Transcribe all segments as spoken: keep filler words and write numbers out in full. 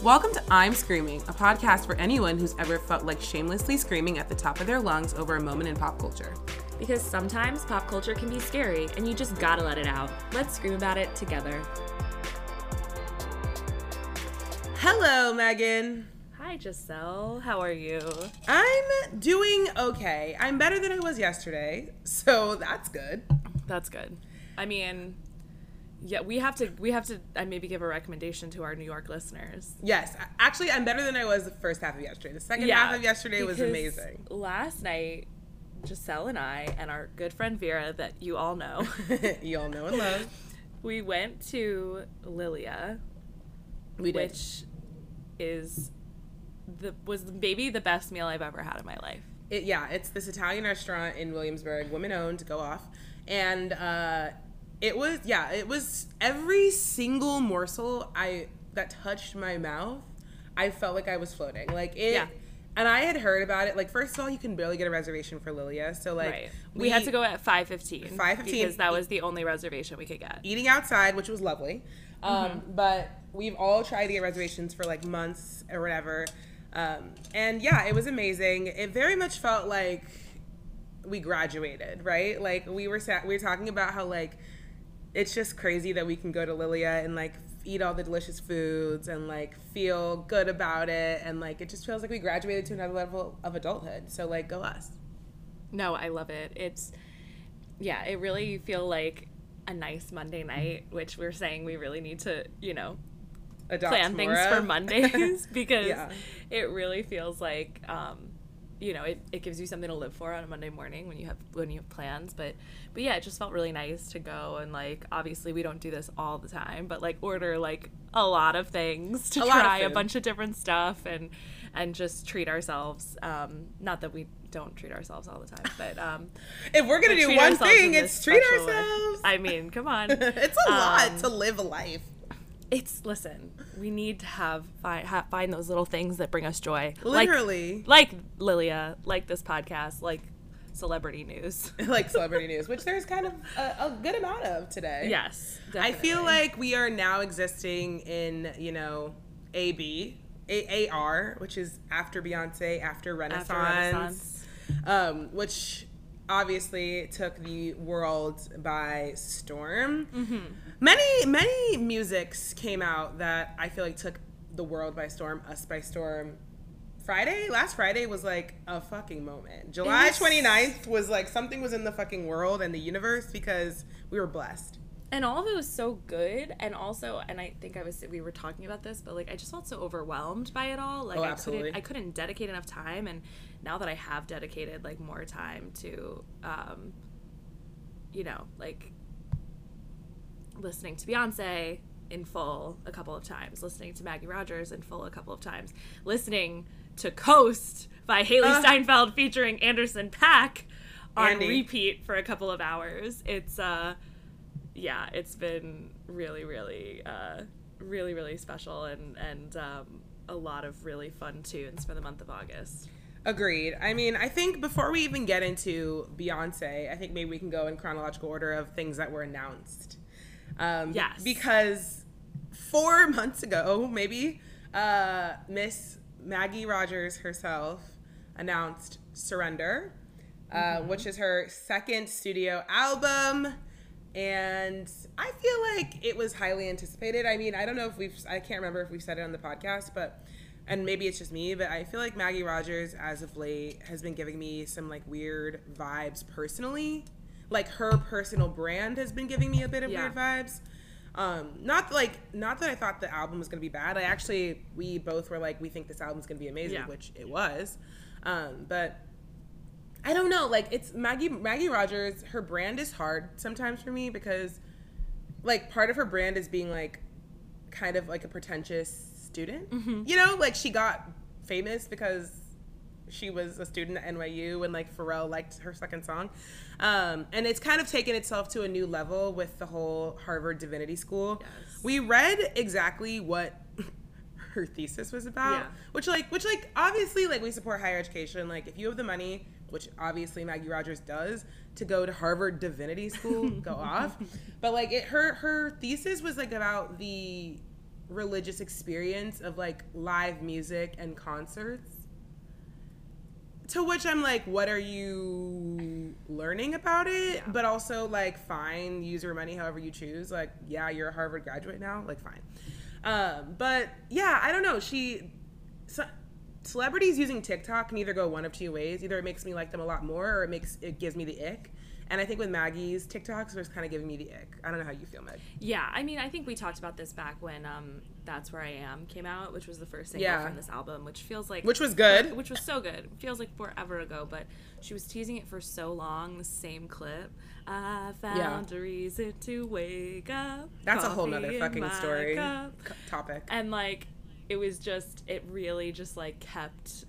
Welcome to I'm Screaming, a podcast for anyone who's ever felt like shamelessly screaming at the top of their lungs over a moment in pop culture. Because sometimes pop culture can be scary, and you just gotta let it out. Let's scream about it together. Hello, Megan. Hi, Giselle. How are you? I'm doing okay. I'm better than I was yesterday, so that's good. That's good. I mean, yeah, we have to, we have to uh, maybe give a recommendation to our New York listeners. Yes. Actually, I'm better than I was the first half of yesterday. The second yeah, half of yesterday was amazing. Last night, Giselle and I and our good friend Vera, that you all know. You all know and love. We went to Lilia, We did. which is the was maybe the best meal I've ever had in my life. It, yeah, it's this Italian restaurant in Williamsburg, women-owned, go off. And uh, it was, yeah, it was every single morsel I that touched my mouth, I felt like I was floating. Like, it, Yeah. And I had heard about it. Like, first of all, you can barely get a reservation for Lilia. So, like, Right. We, we had to go at five fifteen. five fifteen. Because that was the only reservation we could get. Eating outside, which was lovely. Um, Mm-hmm. But we've all tried to get reservations for, like, months or whatever. Um, and, yeah, it was amazing. It very much felt like we graduated, right? Like, we were sat, we were talking about how, like, it's just crazy that we can go to Lilia and, like, eat all the delicious foods and, like, feel good about it. And, like, it just feels like we graduated to another level of adulthood. So, like, go us. No, I love it. It's, yeah, it really feel like a nice Monday night, which we're saying we really need to, you know, Adopt plan more things of. for Mondays because Yeah. it really feels like, um, you know, it, it gives you something to live for on a Monday morning when you have when you have plans. But but yeah, it just felt really nice to go and, like, obviously we don't do this all the time, but, like, order like a lot of things to A lot of try a food. bunch of different stuff and and just treat ourselves. Um, not that we don't treat ourselves all the time, but um, If we're going but to do treat one ourselves thing, in it's this treat special way. ourselves. I mean, come on. It's a lot Um, to live a life. It's, listen, we need to have find, ha, find those little things that bring us joy. Literally. Like, like Lilia, like this podcast, like celebrity news. Like celebrity news, which there's kind of a, a good amount of today. Yes, I definitely. feel like we are now existing in, you know, A B, A- AR, which is after Beyonce, after Renaissance, After Renaissance. Um, which obviously took the world by storm. Mm-hmm. Many, many musics came out that I feel like took the world by storm, us by storm. Friday, last Friday was like a fucking moment. July was- 29th was like something was in the fucking world and the universe because we were blessed. And all of it was so good, and also, and I think I was we were talking about this, but, like, I just felt so overwhelmed by it all. Like, Oh, I absolutely. couldn't I couldn't dedicate enough time, and now that I have dedicated, like, more time to, um, you know, like, listening to Beyonce in full a couple of times, listening to Maggie Rogers in full a couple of times, listening to Coast by Haley Uh. Steinfeld featuring Anderson .Paak on Andy. repeat for a couple of hours. It's, uh, yeah, it's been really, really, uh, really, really special and, and um, a lot of really fun tunes for the month of August. Agreed. I mean, I think before we even get into Beyonce, I think maybe we can go in chronological order of things that were announced. Um, Yes. Because four months ago, maybe, uh, Miss Maggie Rogers herself announced Surrender, uh, Mm-hmm. which is her second studio album. And I feel like it was highly anticipated. I mean, I don't know if we've, I can't remember if we've said it on the podcast, but, and maybe it's just me, but I feel like Maggie Rogers, as of late, has been giving me some, like, weird vibes personally. Like, her personal brand has been giving me a bit of Yeah. weird vibes. Um, not like, not that I thought the album was going to be bad. I actually, we both were like, we think this album's going to be amazing, Yeah. which it was. Um, but I don't know, like, it's Maggie Maggie Rogers, her brand is hard sometimes for me because, like, part of her brand is being, like, kind of like a pretentious student. Mm-hmm. You know, like, she got famous because she was a student at N Y U and, like, Pharrell liked her second song. Um, and it's kind of taken itself to a new level with the whole Harvard Divinity School. Yes. We read exactly what her thesis was about, Yeah. which, like, which, like, obviously, like, we support higher education. Like, if you have the money, which obviously Maggie Rogers does, to go to Harvard Divinity School, go off. But, like, it, her her thesis was, like, about the religious experience of like live music and concerts. To which I'm like, what are you learning about it? Yeah. But also like, fine, use your money however you choose. Like, yeah, you're a Harvard graduate now. Like, fine. Um, but yeah, I don't know. She, so, celebrities using TikTok can either go one of two ways. Either it makes me like them a lot more, or it makes it gives me the ick. And I think with Maggie's TikToks, it's kind of giving me the ick. I don't know how you feel, Meg. Yeah, I mean, I think we talked about this back when um, That's Where I Am came out, which was the first single yeah. from this album, which feels like... Which was good. Which was so good. It feels like forever ago, but she was teasing it for so long, the same clip. I found yeah. a reason to wake up. That's a whole nother fucking story. Cup. Topic. And, like, it was just... It really just, like, kept...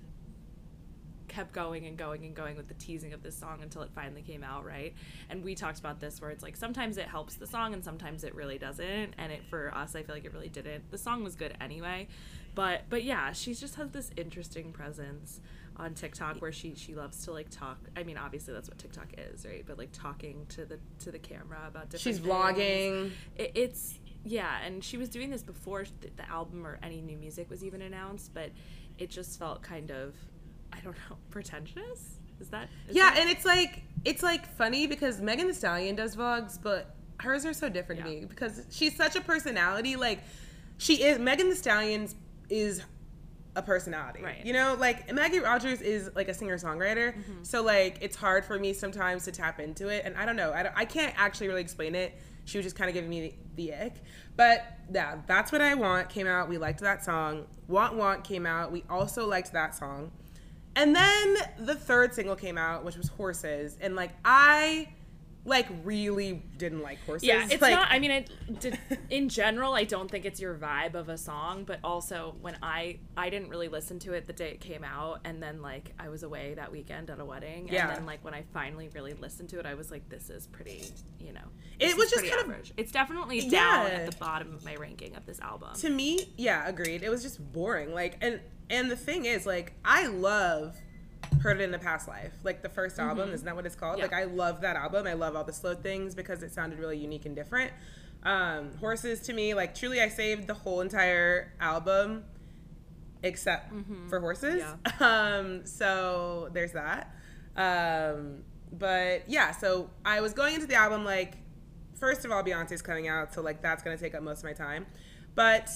kept going and going and going with the teasing of this song until it finally came out, right? And we talked about this where it's like sometimes it helps the song and sometimes it really doesn't, and it for us I feel like it really didn't. The song was good anyway, but but yeah, she just has this interesting presence on TikTok where she she loves to like talk. I mean, obviously that's what TikTok is, right? But like talking to the to the camera about different she's things. vlogging. It, it's yeah, and she was doing this before the, the album or any new music was even announced, but it just felt kind of, I don't know, pretentious? Is that? Is yeah, that... and it's like, it's like funny because Megan Thee Stallion does vlogs, but hers are so different yeah. to me because she's such a personality. Like, she is, Megan Thee Stallion is a personality. Right. You know, like, Maggie Rogers is like a singer-songwriter, mm-hmm. so like, it's hard for me sometimes to tap into it, and I don't know, I, don't, I can't actually really explain it. She was just kind of giving me the, the ick. But yeah, That's What I Want came out. We liked that song. Want Want came out. We also liked that song. And then the third single came out, which was Horses. And, like, I, like, really didn't like Horses. Yeah, it's like, not, I mean, it, did, in general, I don't think it's your vibe of a song. But also, when I, I didn't really listen to it the day it came out. And then, like, I was away that weekend at a wedding. Yeah. And then, like, when I finally really listened to it, I was like, this is pretty, you know. It was just kind average. Of. It's definitely down yeah. at the bottom of my ranking of this album. To me, yeah, agreed. It was just boring. Like, and... And the thing is, like, I love Heard It in a Past Life. Like, the first mm-hmm. album, isn't that what it's called? Yeah. Like, I love that album. I love all the slow things because it sounded really unique and different. Um, Horses, to me, like, truly I saved the whole entire album except mm-hmm. for Horses. Yeah. Um, so there's that. Um, but, yeah, so I was going into the album, like, first of all, Beyonce's coming out, so, like, that's going to take up most of my time. But...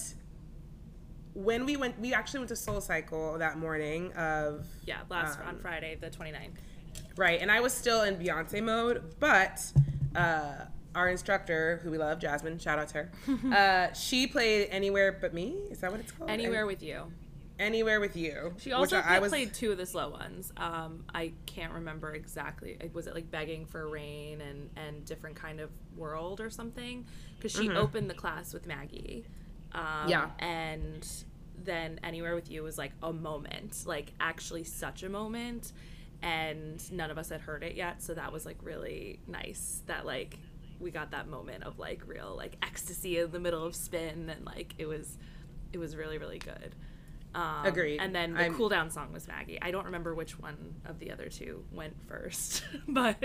when we went, we actually went to Soul Cycle that morning of... Yeah, last, um, on Friday, the twenty-ninth. Right, and I was still in Beyonce mode, but uh, our instructor, who we love, Jasmine, shout out to her, uh, she played Anywhere But Me? Is that what it's called? Anywhere With You. Anywhere With You. She also played, I was... played two of the slow ones. Um, I can't remember exactly. Was it like Begging for Rain and, and Different Kind of World or something? Because she mm-hmm. opened the class with Maggie. Um, yeah. And then Anywhere With You was like a moment, like actually such a moment. And none of us had heard it yet. So that was like really nice that like we got that moment of like real like ecstasy in the middle of Spin. And like it was, it was really, really good. Um, Agreed. And then the I'm... cool down song was Maggie. I don't remember which one of the other two went first, but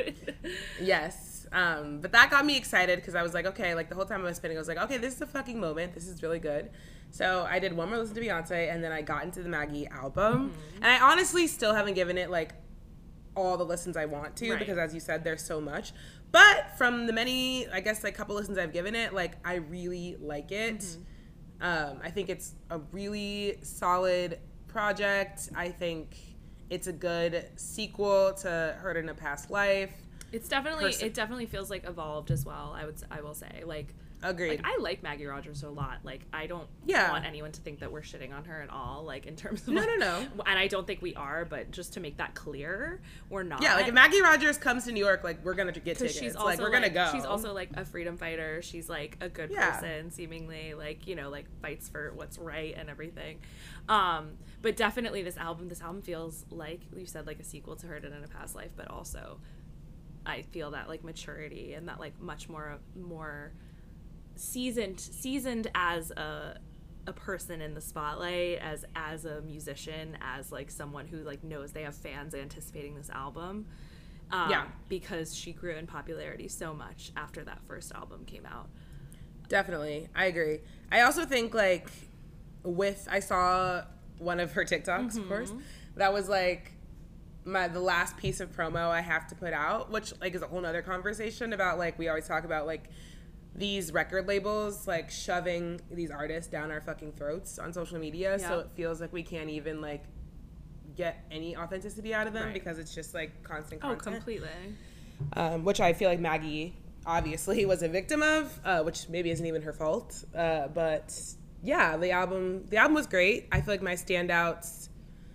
yes. Um, but that got me excited because I was like, okay, like the whole time I was spinning, I was like, okay, this is a fucking moment. This is really good. So I did one more listen to Beyonce, and then I got into the Maggie album. Mm-hmm. And I honestly still haven't given it like all the listens I want to, right. because as you said, there's so much. But from the many, I guess, like couple listens I've given it, like I really like it. Mm-hmm. Um, I think it's a really solid project. I think it's a good sequel to Heard in a Past Life. It's definitely Person- it definitely feels like evolved as well. I would I will say like. Agreed. Like, I like Maggie Rogers a lot. Like, I don't yeah. want anyone to think that we're shitting on her at all, like, in terms of... No, no, no. And I don't think we are, but just to make that clear, we're not. Yeah, like, if Maggie Rogers comes to New York, like, we're gonna get tickets. She's also, like, we're like, gonna go. She's also, like, a freedom fighter. She's, like, a good yeah. person, seemingly. Like, you know, like, fights for what's right and everything. Um, but definitely this album, this album feels like, you said, like, a sequel to Heard It in a Past Life, but also I feel that, like, maturity and that, like, much more... more seasoned seasoned as a a person in the spotlight, as as a musician, as like someone who like knows they have fans anticipating this album, um, yeah, because she grew in popularity so much after that first album came out. Definitely. I agree. I also think, like, with, I saw one of her TikToks, mm-hmm. of course, that was, like, my the last piece of promo I have to put out, which, like, is a whole nother conversation about, like, we always talk about, like, these record labels, like, shoving these artists down our fucking throats on social media, yeah. so it feels like we can't even, like, get any authenticity out of them, right. because it's just, like, constant content. Oh, completely. Um, which I feel like Maggie obviously was a victim of, uh, which maybe isn't even her fault. Uh, but yeah, the album the album was great. I feel like my standouts,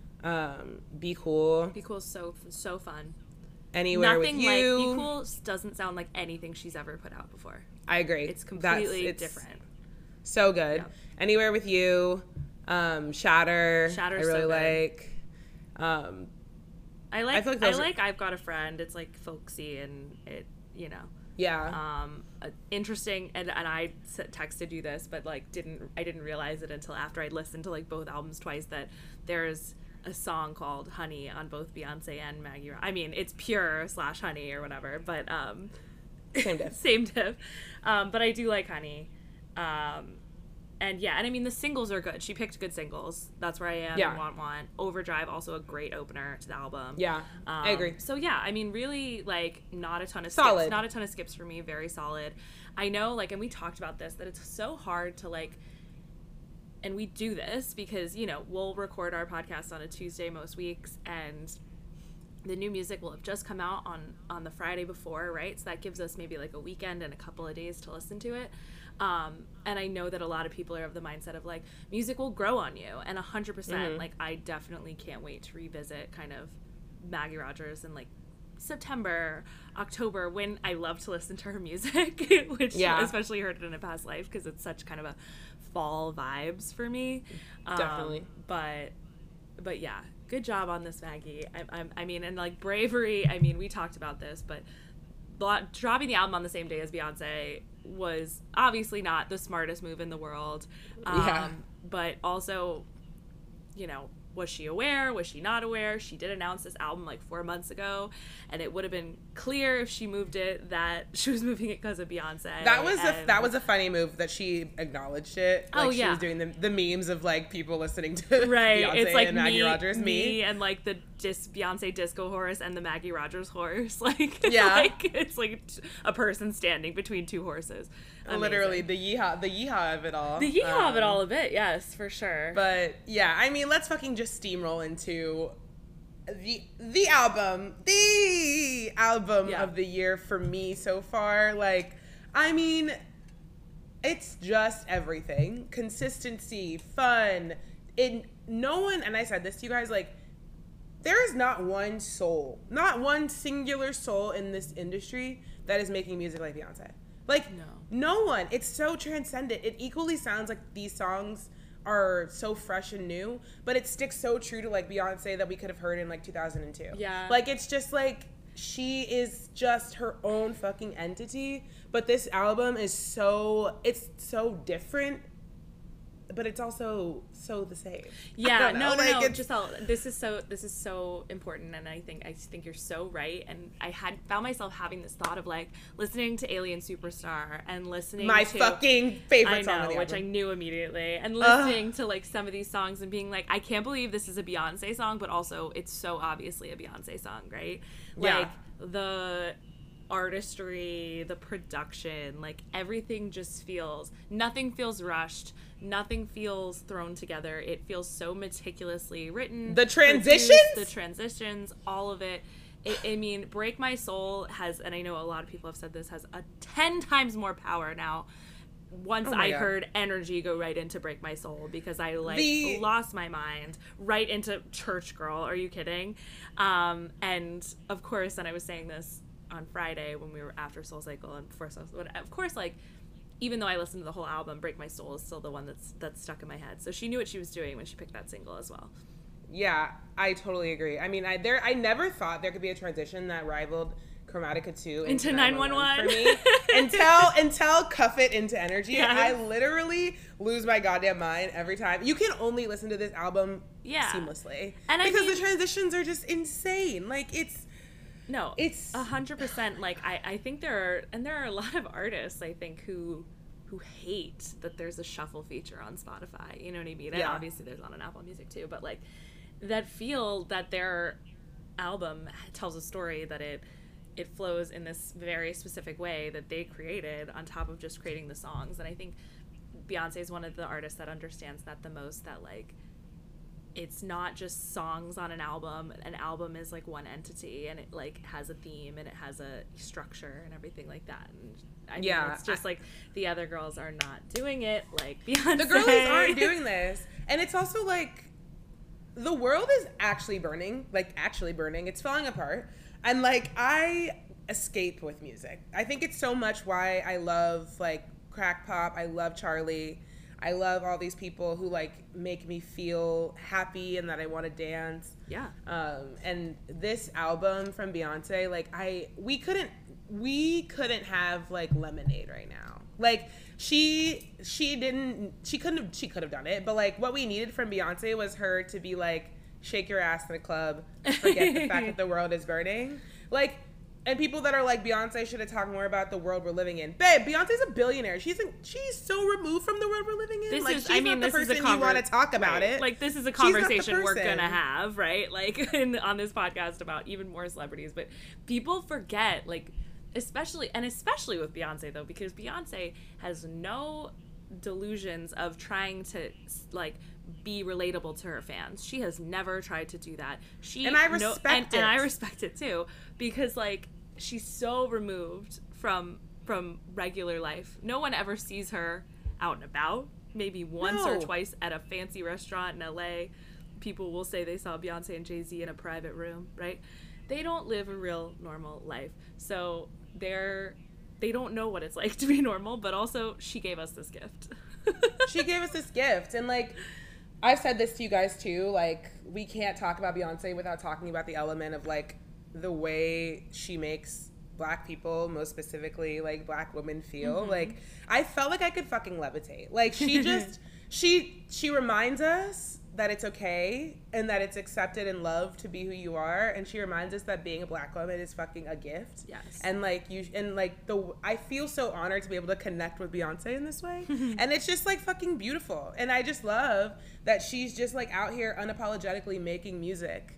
um, Be Cool. Be Cool is so so fun. Anywhere Nothing with You. Like Be Cool doesn't sound like anything she's ever put out before. I agree. It's completely it's different. So good. Yeah. Anywhere with You, um, Shatter. Shatter's I really so like. Um, I like. I, like I are... like. I've Got a Friend. It's like folksy and it, you know. Yeah. Um, uh, interesting, and and I texted you this, but like didn't I didn't realize it until after I'd listened to like both albums twice that there's a song called Honey on both Beyonce and Maggie. I mean, it's Pure slash Honey or whatever, but um, same diff. same diff. Um, but I do like Honey. Um, and yeah, and I mean the singles are good. She picked good singles. That's Where I Am. Yeah. And Want Want. Overdrive, also a great opener to the album. Yeah, um, I agree. So yeah, I mean really like not a ton of solid. skips. Not a ton of skips for me. Very solid. I know, like, and we talked about this, that it's so hard to like. And we do this because, you know, we'll record our podcast on a Tuesday most weeks, and the new music will have just come out on, on the Friday before, right? So that gives us maybe like a weekend and a couple of days to listen to it. Um, and I know that a lot of people are of the mindset of like, music will grow on you. And one hundred percent, mm-hmm. like, I definitely can't wait to revisit kind of Maggie Rogers and like September, October, when I love to listen to her music, which yeah. especially Heard It in a Past Life, because it's such kind of a fall vibes for me. Definitely. Um, but but yeah, good job on this, Maggie. I, I, I mean, and like Bravery, I mean, we talked about this, but dropping the album on the same day as Beyonce was obviously not the smartest move in the world. Um, yeah. But also, you know, was she aware? Was she not aware? She did announce this album like four months ago, and it would have been clear if she moved it that she was moving it because of Beyonce. That was and... a that was a funny move that she acknowledged it. Like, oh she yeah, was doing the, the memes of like people listening to right. Beyonce It's like and Maggie me, Rogers, me. me, and like the dis Beyonce disco horse and the Maggie Rogers horse. Like yeah, like it's like a person standing between two horses. Amazing. Literally the yeehaw, the yeehaw of it all. The yeehaw um, of it all a bit, yes, for sure. But yeah, I mean, let's fucking just steamroll into the the album, the album yeah. of the year for me so far. Like, I mean, it's just everything: consistency, fun. In no one, and I said this to you guys, like, there is not one soul, not one singular soul in this industry that is making music like Beyonce. Like, no. no one. It's so transcendent. It equally sounds like these songs are so fresh and new, but it sticks so true to like Beyonce that we could have heard in like two thousand two. Yeah. Like, it's just like she is just her own fucking entity, but this album is so, it's so different, but it's also so the same. Yeah, no, no, like, no. it's, Giselle, this is so this is so important, and I think I think you're so right. And I had found myself having this thought of like listening to Alien Superstar and listening my to fucking favorite I song know, on the which album. I knew immediately, and listening Ugh. to like some of these songs and being like, I can't believe this is a Beyonce song, but also it's so obviously a Beyonce song, right? Yeah. Like the artistry, the production, like everything just feels, nothing feels rushed, nothing feels thrown together. It feels so meticulously written. The transitions? Produced, the transitions, all of it. it. I mean, Break My Soul has, and I know a lot of people have said this, has a ten times more power now. Once oh my I God. heard energy go right into Break My Soul, because I like the... lost my mind right into Church Girl. Are you kidding? Um, and of course, and I was saying this on Friday when we were after Soul Cycle and before Soul Cycle, of course, like, even though I listened to the whole album, Break My Soul is still the one that's that's stuck in my head. So she knew what she was doing when she picked that single as well. Yeah, I totally agree. I mean, I there I never thought there could be a transition that rivaled Chromatica two into nine one one for me until until Cuff It into Energy. Yes. I literally lose my goddamn mind every time. You can only listen to this album yeah. seamlessly, and because I mean, the transitions are just insane. Like, it's no, it's a hundred percent. Like I, I think there are, and there are a lot of artists I think who who hate that there's a shuffle feature on Spotify. You know what I mean? And Yeah. obviously there's on an Apple Music too, but like that feel that their album tells a story, that it it flows in this very specific way that they created on top of just creating the songs. And I think Beyonce is one of the artists that understands that the most, that like it's not just songs on an album. An album is like one entity, and it like has a theme and it has a structure and everything like that. And I think Yeah, it's just I- like the other girls are not doing it like Beyonce. The girlies aren't doing this. And it's also like the world is actually burning, like actually burning. It's falling apart. And like I escape with music. I think it's so much why I love like crack pop. I love Charlie. I love all these people who like make me feel happy and that I want to dance. Yeah. Um, and this album from Beyonce, like I, we couldn't, we couldn't have like Lemonade right now. Like she, she didn't, she couldn't have, she could have done it. But like what we needed from Beyonce was her to be like, shake your ass in a club, forget the fact that the world is burning. Like, and people that are like, Beyonce should have talked more about the world we're living in. Babe, Beyonce's a billionaire. She's in, she's so removed from the world we're living in. This like, is, she's I mean, not the this is person a conver- you want to talk about right. it. Like, this is a She's not the conversation we're person. gonna have, right? Like, in, on this podcast about even more celebrities. But people forget, like, especially, and especially with Beyonce, though, because Beyonce has no delusions of trying to, like, be relatable to her fans. She has never tried to do that. She And I no, respect and, it. and I respect it, too, because, like, she's so removed from from regular life. No one ever sees her out and about. Maybe once or No. twice at a fancy restaurant in L A. People will say they saw Beyonce and Jay-Z in a private room, right? They don't live a real normal life. So they're they don't know what it's like to be normal, but also she gave us this gift. She gave us this gift. And like, I've said this to you guys too, like, we can't talk about Beyonce without talking about the element of like the way she makes black people, most specifically like black women, feel. Mm-hmm. Like I felt like I could fucking levitate. Like she just she she reminds us that it's okay and that it's accepted and loved to be who you are, and she reminds us that being a black woman is fucking a gift. Yes. And like you and like the I feel so honored to be able to connect with Beyonce in this way. And it's just like fucking beautiful. And I just love that she's just like out here unapologetically making music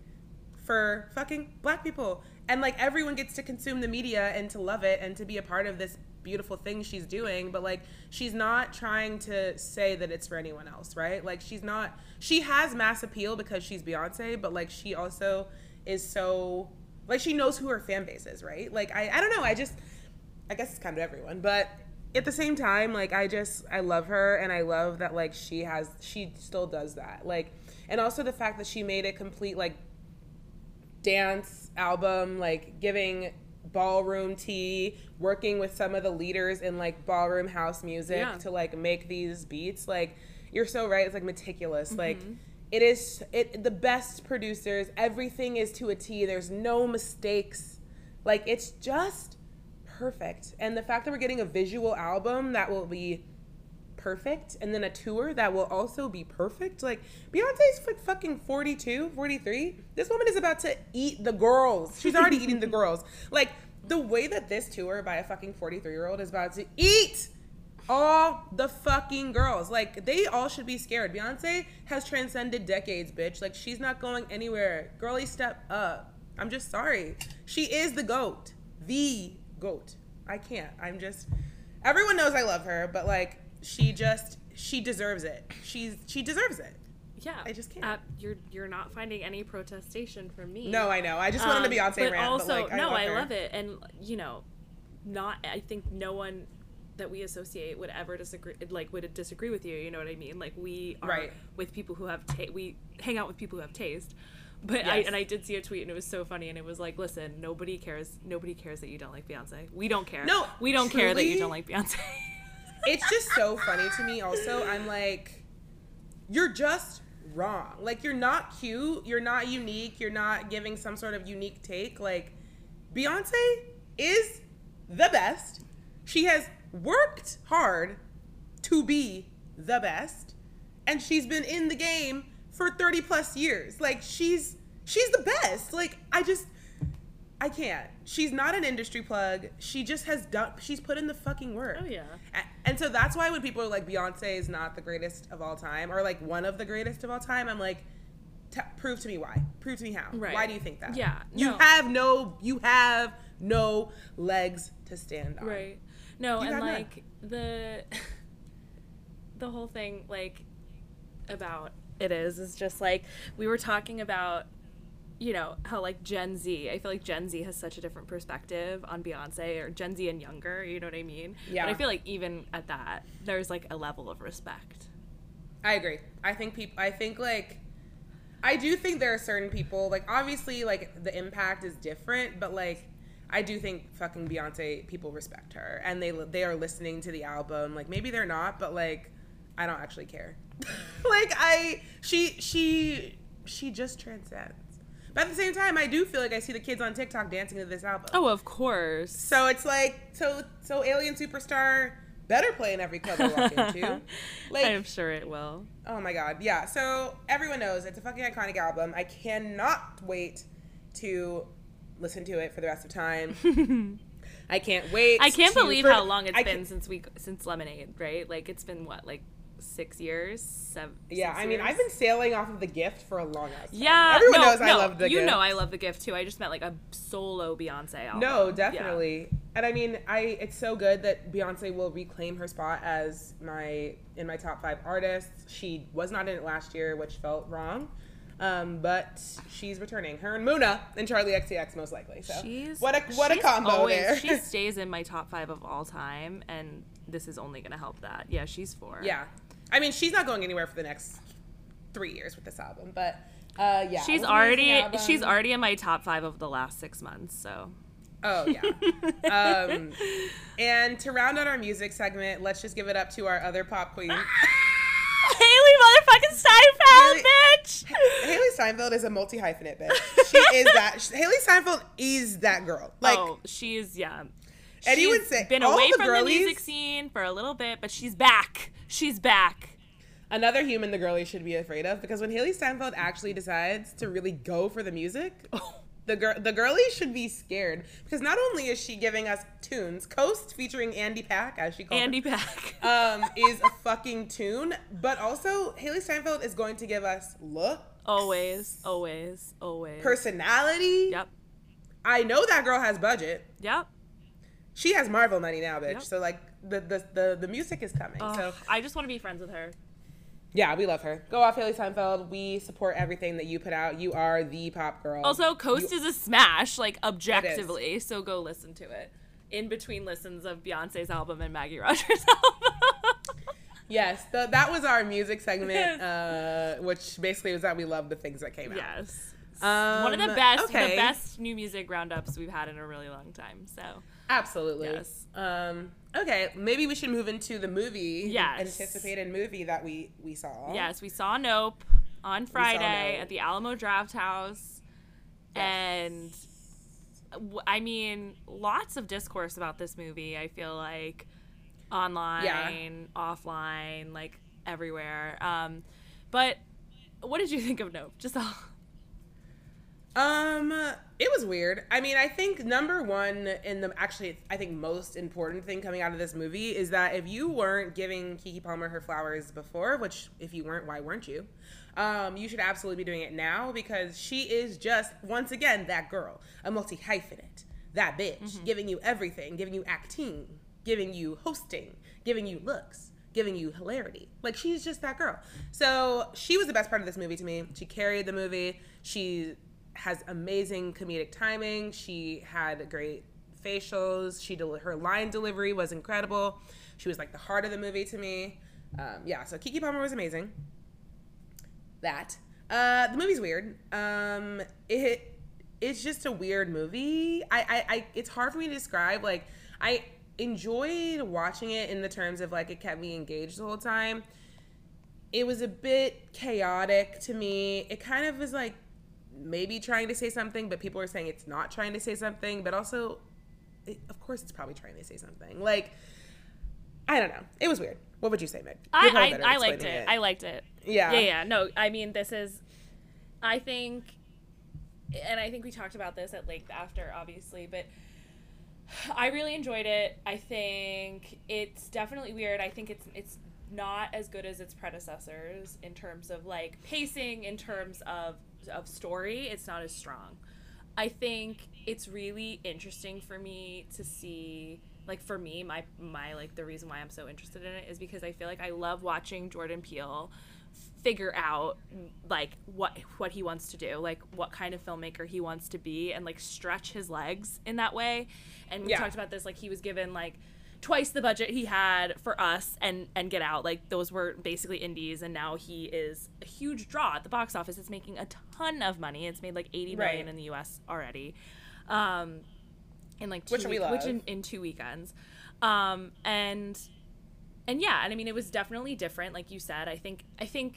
for fucking black people, and like everyone gets to consume the media and to love it and to be a part of this beautiful thing she's doing. But like she's not trying to say that it's for anyone else, right? Like she's not, she has mass appeal because she's Beyonce, but like she also is so like she knows who her fan base is, right? Like I, I don't know, I just I guess it's kind of everyone, but at the same time, like I just I love her, and I love that like she has she still does that, like, and also the fact that she made a complete like dance album, like giving ballroom tea, working with some of the leaders in like ballroom house music Yeah. to like make these beats. Like you're so right, it's like meticulous. Like it is it the best producers, everything is to a T. There's no mistakes. Like it's just perfect. And the fact that we're getting a visual album that will be perfect, and then a tour that will also be perfect. Like Beyonce's like fucking forty-two, forty-three. This woman is about to eat the girls. She's already eating the girls. Like the way that this tour by a fucking forty-three year old is about to eat all the fucking girls. Like they all should be scared. Beyonce has transcended decades, bitch. Like she's not going anywhere. Girly, step up. I'm just sorry. She is the GOAT. The GOAT. I can't. I'm just, everyone knows I love her, but like she just she deserves it. She's she deserves it. Yeah. I just can't. Uh, you're you're not finding any protestation from me. No, I know. I just wanted to Um, Beyonce but rant, also, but like I no, love I her. love it, and you know, not. I think no one that we associate would ever disagree, like would disagree with you. You know what I mean? Like we are Right. with people who have ta- we hang out with people who have taste. But I Yes. and I did see a tweet, and it was so funny, and it was like, listen, nobody cares. Nobody cares that you don't like Beyonce. We don't care. No, we don't care that you truly- don't like Beyonce. It's just so funny to me also. I'm like, you're just wrong. Like you're not cute, you're not unique, you're not giving some sort of unique take. Like Beyonce is the best. She has worked hard to be the best, and she's been in the game for thirty plus years. Like she's she's the best. Like I just I can't. She's not an industry plug. She just has done, she's put in the fucking work. Oh, yeah. And so that's why when people are like, Beyonce is not the greatest of all time, or like one of the greatest of all time, I'm like, T- prove to me why. Prove to me how. Right. Why do you think that? Yeah. You no. have no, you have no legs to stand on. Right. No, You and got none. like the the whole thing like about it is is just like we were talking about, you know, how like Gen Z, I feel like Gen Z has such a different perspective on Beyonce, or Gen Z and younger, you know what I mean? Yeah. But I feel like even at that, there's like a level of respect. I agree. I think people, I think like, I do think there are certain people, like obviously like the impact is different, but like, I do think fucking Beyonce, people respect her and they they are listening to the album. Like maybe they're not, but like, I don't actually care. Like I, she, she, she just transcends. But at the same time, I do feel like I see the kids on TikTok dancing to this album. Oh, of course. So it's like, so so Alien Superstar better play in every club I walk into. Like, I'm sure it will. oh my god, yeah. So everyone knows it's a fucking iconic album. I cannot wait to listen to it for the rest of time. I can't wait. I can't to, believe for, how long it's I been can, since we since Lemonade, right? Like it's been what, like six years, seven. Yeah, six I mean, years? I've been sailing off of The Gift for a long ass time. Yeah, everyone no, knows no, I love The you Gift. know I love The Gift too. I just meant like a solo Beyonce album. No, definitely. Yeah. And I mean, I it's so good that Beyonce will reclaim her spot as my in my top five artists. She was not in it last year, which felt wrong. Um, but she's returning. Her and Muna and Charlie X C X most likely. So she's, what a what a combo always, there. She stays in my top five of all time, and this is only going to help that. Yeah, she's four. Yeah, I mean, she's not going anywhere for the next three years with this album, but uh, yeah, she's already she's already in my top five of the last six months. So. Oh yeah. um, and to round out our music segment, let's just give it up to our other pop queen. Haley motherfucking Steinfeld, Haley, bitch! Haley Steinfeld is a multi-hyphenate bitch. She is that. Haley Steinfeld is that girl. Like, oh, she's, yeah. And she's you would say, been all away the from girlies, the music scene for a little bit, but she's back. She's back. Another human the girlies should be afraid of, because when Haley Steinfeld actually decides to really go for the music, the girl, the girlies should be scared, because not only is she giving us tunes, Coast featuring Andy Pack, as she calls Andy her, Pack, um, is a fucking tune, but also Haley Steinfeld is going to give us look, always, always, always, personality. Yep. I know that girl has budget. Yep. She has Marvel money now, bitch. Yep. So like the the the, the music is coming. Oh, so I just want to be friends with her. yeah, we love her. Go off, Haley Steinfeld. We support everything that you put out. You are the pop girl. Also, Coast you, is a smash, like objectively. So go listen to it in between listens of Beyonce's album and Maggie Rogers' album. Yes, the, that was our music segment, uh, which basically was that we love the things that came out. Yes. Um, One of the best, okay. the best new music roundups we've had in a really long time. So absolutely. Yes. Um, okay, maybe we should move into the movie. Yes. The anticipated movie that we we saw. Yes, we saw Nope on Friday Nope. at the Alamo Draft House, Yes. and w- I mean, lots of discourse about this movie. I feel like online, Yeah. offline, like everywhere. Um, but what did you think of Nope? Just all. Um, it was weird. I mean, I think number one and the actually I think most important thing coming out of this movie is that if you weren't giving Keke Palmer her flowers before, which if you weren't, why weren't you? Um, you should absolutely be doing it now, because she is just once again that girl, a multi-hyphenate, that bitch, mm-hmm. giving you everything, giving you acting, giving you hosting, giving you looks, giving you hilarity. Like, she's just that girl. So she was the best part of this movie to me. She carried the movie. She has amazing comedic timing. She had great facials. She del- her line delivery was incredible. She was like the heart of the movie to me. Um, yeah, so Keke Palmer was amazing. That. Uh, the movie's weird. Um, it it's just a weird movie. I, I, I it's hard for me to describe. Like, I enjoyed watching it in the terms of like it kept me engaged the whole time. It was a bit chaotic to me. It kind of was like maybe trying to say something, but people are saying it's not trying to say something, but also it, of course it's probably trying to say something. Like, I don't know. It was weird. What would you say, Meg? I, I, I liked it. it. I liked it. Yeah. Yeah, yeah. No, I mean, this is, I think and I think we talked about this at length after, obviously, but I really enjoyed it. I think it's definitely weird. I think it's it's not as good as its predecessors in terms of like pacing, in terms of of story. It's not as strong. I think it's really interesting for me to see, like for me, my my like the reason why I'm so interested in it is because I feel like I love watching Jordan Peele figure out like what what he wants to do, like what kind of filmmaker he wants to be, and like stretch his legs in that way. And we yeah. talked about this, like he was given like twice the budget he had for Us and and Get Out, like those were basically indies, and now he is a huge draw at the box office. It's making a ton of money. It's made like eighty right. million in the U S already, um in like two which week, we love. which in, in two weekends, um and and yeah, and I mean it was definitely different, like you said. I think I think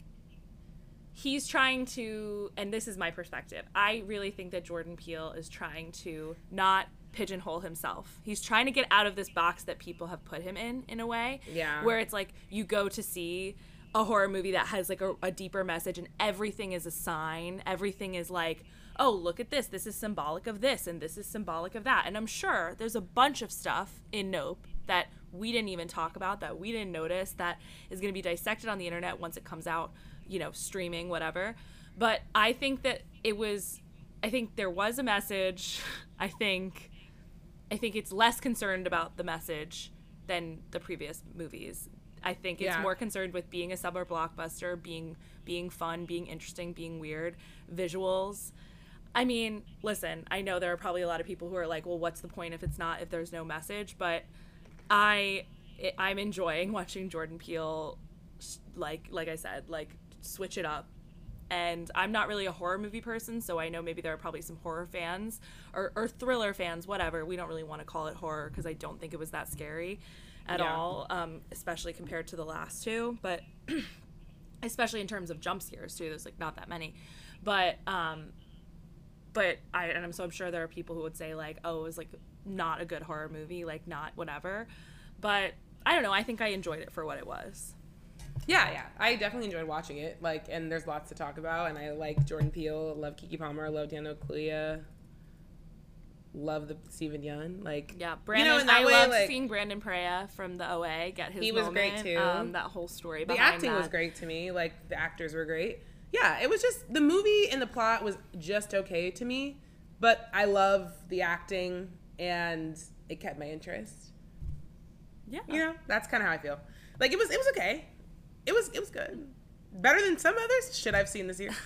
he's trying to, and this is my perspective, I really think that Jordan Peele is trying to not pigeonhole himself. He's trying to get out of this box that people have put him in, in a way. Yeah. Where it's like you go to see a horror movie that has like a, a deeper message, and everything is a sign. Everything is like, oh, look at this. This is symbolic of this, and this is symbolic of that. And I'm sure there's a bunch of stuff in Nope that we didn't even talk about, that we didn't notice, that is going to be dissected on the internet once it comes out, you know, streaming, whatever. But I think that it was, I think there was a message. I think, I think it's less concerned about the message than the previous movies. I think it's yeah. more concerned with being a summer blockbuster, being being fun, being interesting, being weird, visuals. I mean, listen, I know there are probably a lot of people who are like, well, what's the point if it's not, if there's no message? But I, it, I'm enjoying watching Jordan Peele, like like I said, like switch it up. And I'm not really a horror movie person, so I know maybe there are probably some horror fans or, or thriller fans, whatever. We don't really want to call it horror because I don't think it was that scary at yeah. all, um, especially compared to the last two. But especially in terms of jump scares too, there's like not that many. But um, but I and I'm so I'm sure there are people who would say like, oh, it was like not a good horror movie, like not whatever. But I don't know. I think I enjoyed it for what it was. Yeah, yeah. I definitely enjoyed watching it. Like, and there's lots to talk about. And I like Jordan Peele. I love Keke Palmer. I love Daniel Kaluuya. Love the Steven Yeun. Like, yeah, Brandon. You know, in that I way, love like, seeing Brandon Perea from the O A get his. He was moment, great too. Um, that whole story. The behind acting that. was great to me. Like the actors were great. Yeah, it was just the movie and the plot was just okay to me, but I love the acting and it kept my interest. Yeah, you know, that's kind of how I feel. Like it was, it was okay. It was it was good. Better than some others shit I've seen this year.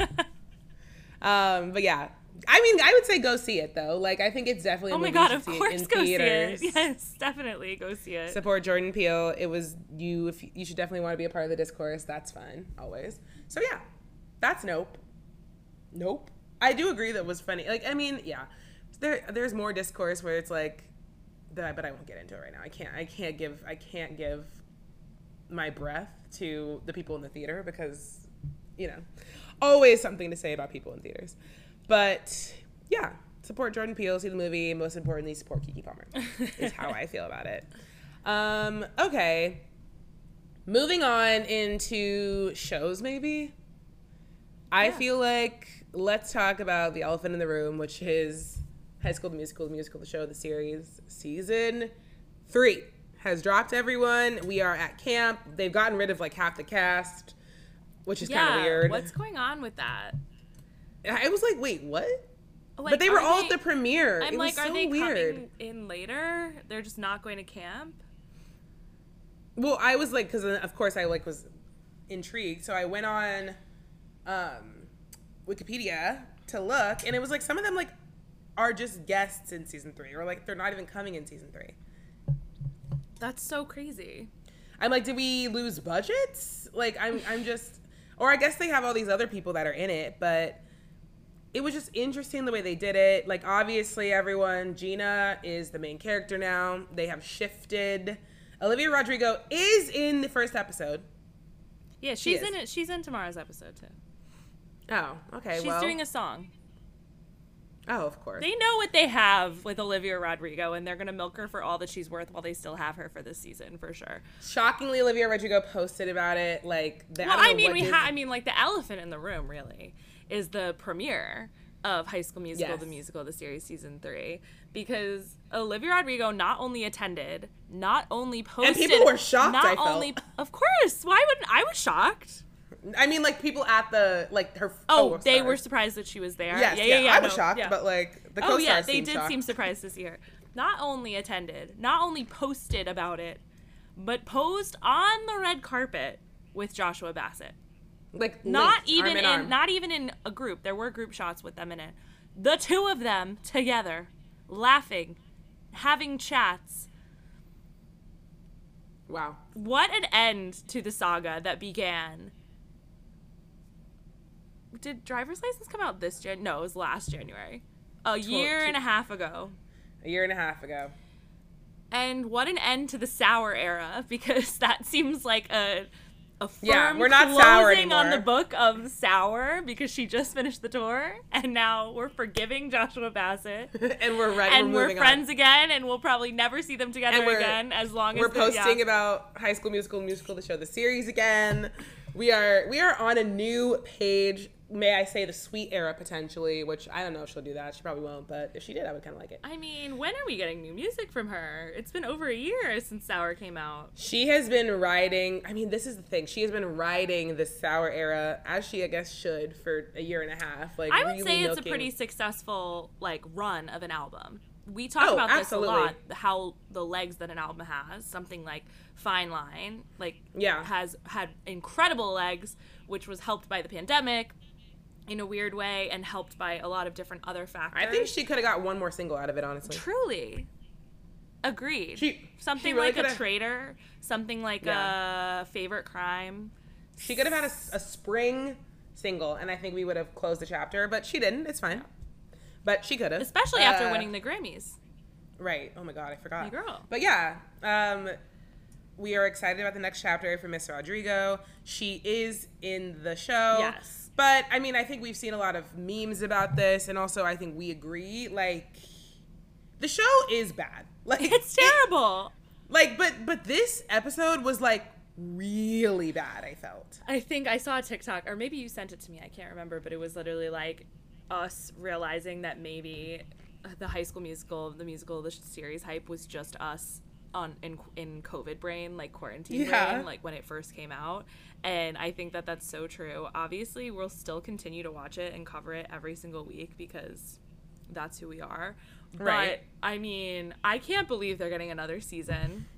um, but yeah. I mean, I would say go see it though. Like I think it's definitely a oh my movie god, you of should see course it in go theaters. see it. Yes, definitely go see it. Support Jordan Peele. It was you if you should definitely want to be a part of the discourse. That's fun, always. So yeah. That's Nope. Nope. I do agree that was funny. Like I mean, yeah. There there's more discourse where it's like that, but I won't get into it right now. I can't I can't give I can't give my breath to the people in the theater because, you know, always something to say about people in theaters. But yeah, support Jordan Peele, see the movie. Most importantly, support Keke Palmer is how I feel about it. Um, okay, moving on into shows. Maybe I yeah. feel like let's talk about the elephant in the room, which is High School the Musical, the musical, the show, the series, season three. Has dropped, everyone. We are at camp. They've gotten rid of like half the cast, which is yeah, kind of weird. What's going on with that? I was like, wait, what? Like, but they were all they, at the premiere. I'm it like, was are so they weird. coming in later? They're just not going to camp? Well, I was like, because of course I like was intrigued, so I went on um, Wikipedia to look, and it was like some of them like are just guests in season three, or like they're not even coming in season three. That's so crazy. I'm like, did we lose budgets? Like, I'm, I'm just, or I guess they have all these other people that are in it, but it was just interesting the way they did it. Like, obviously, everyone, Gina is the main character now. They have shifted. Olivia Rodrigo is in the first episode. Yeah, she's she in it. She's in tomorrow's episode too. Oh, okay. She's well, doing a song. Oh, of course. They know what they have with Olivia Rodrigo, and they're going to milk her for all that she's worth while they still have her for this season, for sure. Shockingly, Olivia Rodrigo posted about it. Like, the, well, I, I mean, we ha- I mean, like the elephant in the room, really, is the premiere of High School Musical, Yes. the musical, the series, season three, because Olivia Rodrigo not only attended, not only posted, And people were shocked, not I felt. only, of course, why wouldn't I was shocked. I mean, like, people at the, like, her Oh, co-stars. they were surprised that she was there. Yes, yeah, yeah, yeah, yeah. I was no, shocked, yeah. but, like, the co-stars Oh yeah, they seemed did shocked. seem surprised to see her. Not only attended, not only posted about it, but posed on the red carpet with Joshua Bassett. Like, Not linked, even arm in, in, arm. not even in a group. There were group shots with them in it. The two of them together, laughing, having chats. Wow. What an end to the saga that began. Did Driver's License come out this Jan? No, it was last January. A year and a half ago. A year and a half ago. And what an end to the Sour era, because that seems like a a firm Yeah, we're not closing Sour on anymore. the book of Sour, because she just finished the tour, and now we're forgiving Joshua Bassett. And we're ready. And we're, we're moving friends on. again, and we'll probably never see them together And we're- again as long as We're the- posting yeah. about High School Musical, musical, the show, the series again. We are we are on a new page. May I say the sweet era potentially? Which I don't know if she'll do that. She probably won't. But if she did, I would kind of like it. I mean, when are we getting new music from her? It's been over a year since Sour came out. She has been riding. I mean, this is the thing. She has been riding the Sour era as she, I guess, should for a year and a half. Like I would really say it's a milking- pretty successful like run of an album. We talk Oh, about absolutely. this a lot, how the legs that an album has. Something like Fine Line, like Yeah. has had incredible legs, which was helped by the pandemic in a weird way and helped by a lot of different other factors. I think she could have got one more single out of it, honestly. Truly. Agreed. She- something she really like a coulda- traitor, something like Yeah. a favorite crime. She could have had a, a spring single, and I think we would have closed the chapter. But she didn't. It's fine. But she could have, Especially after Uh, winning the Grammys. Right. Oh my God, I forgot. My girl. But yeah, um, we are excited about the next chapter for Miss Rodrigo. She is in the show. Yes. But I mean, I think we've seen a lot of memes about this, and also I think we agree. Like, the show is bad. Like, It's it- terrible. like, but but this episode was like really bad. I felt. I think I saw a TikTok, or maybe you sent it to me. I can't remember, but it was literally like us realizing that maybe the High School Musical, the musical, the series hype was just us on in in COVID brain, like quarantine Yeah. brain, like when it first came out. And I think that that's so true. Obviously, we'll still continue to watch it and cover it every single week because that's who we are. Right. But I mean, I can't believe they're getting another season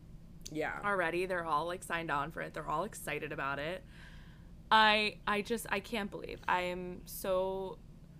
Yeah. already. They're all like signed on for it. They're all excited about it. I I just I can't believe. I am so